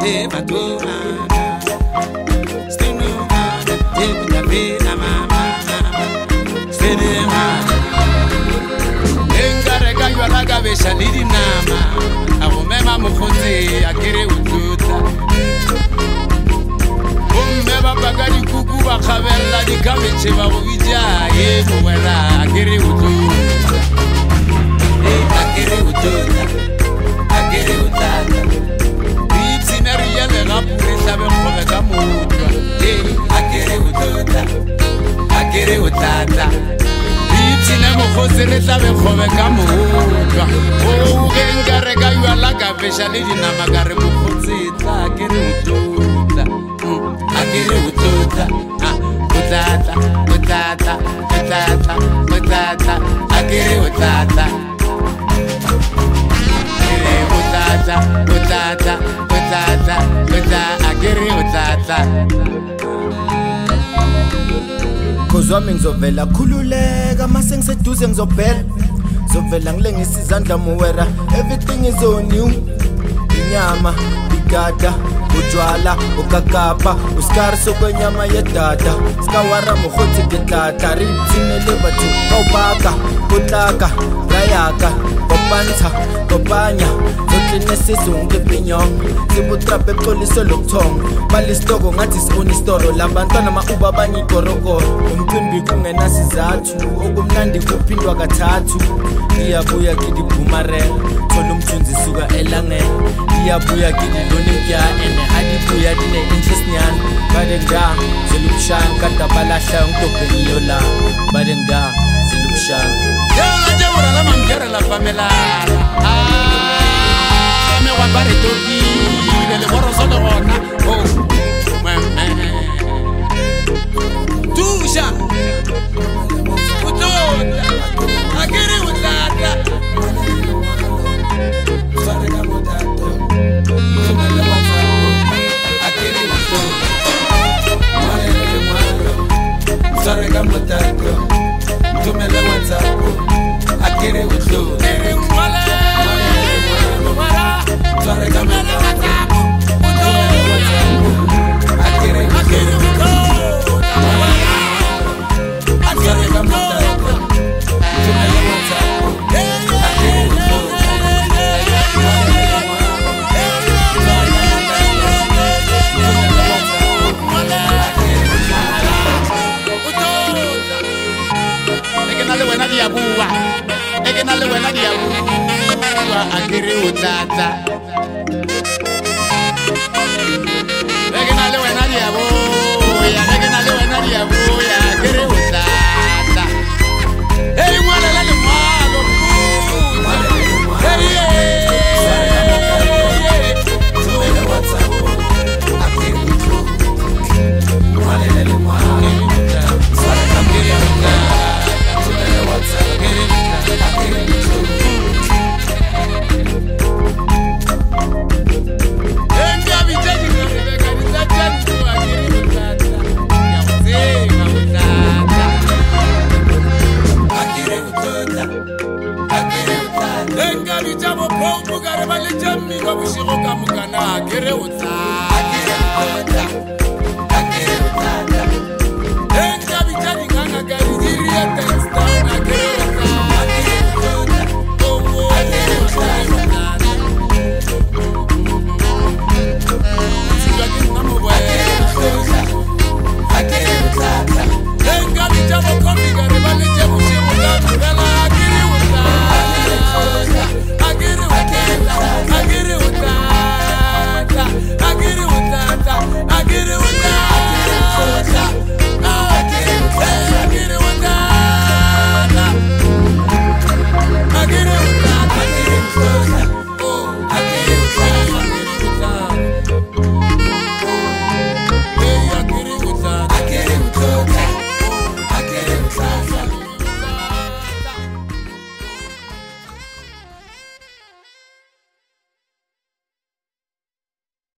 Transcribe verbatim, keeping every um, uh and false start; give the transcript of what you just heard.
eva toma steno eva pena mama steno engare kaywa la kabesha lidi nama abomema mkhonze akere ututa bomme babagari kuku bakhabella dikameche babija yebo wala akere ututa eh akere ututa akere utata bitsinari yale rapure sabe khobe ka mutwa eh akere ututa akere utata bitsinari mokhoze re sabe khobe ka mutwa o gengare ka yala ka besha le dinama ka re mokhoze tla akere ututa akere ututa ah utata utata utata utata akere utata utata utata utata utata akere utata Kozwami ngizovela khululeka mase ngiseduze ngizobhela zovela ngilengisa izandla muwera everything is on you inyama igada ujwala ukakapa uskari sokwenyama yedada skawara mokhotsi ketata ritsinele batho kaubaka kutlaka rayaka kopantsha kopanya zotlene sizunge pinyong sibutrape xoliso lokthong balistoko ngathi sibona istoro labantwana mauba banyikorokoro umcimbi kungena sizathu okumnandi kuphindwa kathathu iyabuya kidi bumarela thola umthunzi suka elangeni iyabuya kidi lonimkya ene adibuya dine interest nyana badenga zelubshana kata balahla ngitobheliyo la badenga zelubshana yona jabura la mamjara la famela ah me wa bare toki le boro sodo ona oh mama tuja utota akere utata sare ka mutato tumele wata akere utota male le malo sare ka mutato tumele wata akere utota akere wala wala sare ka mutato tumele wata akere akere utota akere ka mutato tumele wata akere utota diabua eke na le wena diabua akere utata eke na le wena diabua eke na le wena diabua akere utata hey mwana la le malo hey tumele whatsapp akere mwana la le malo sara kamere akere utata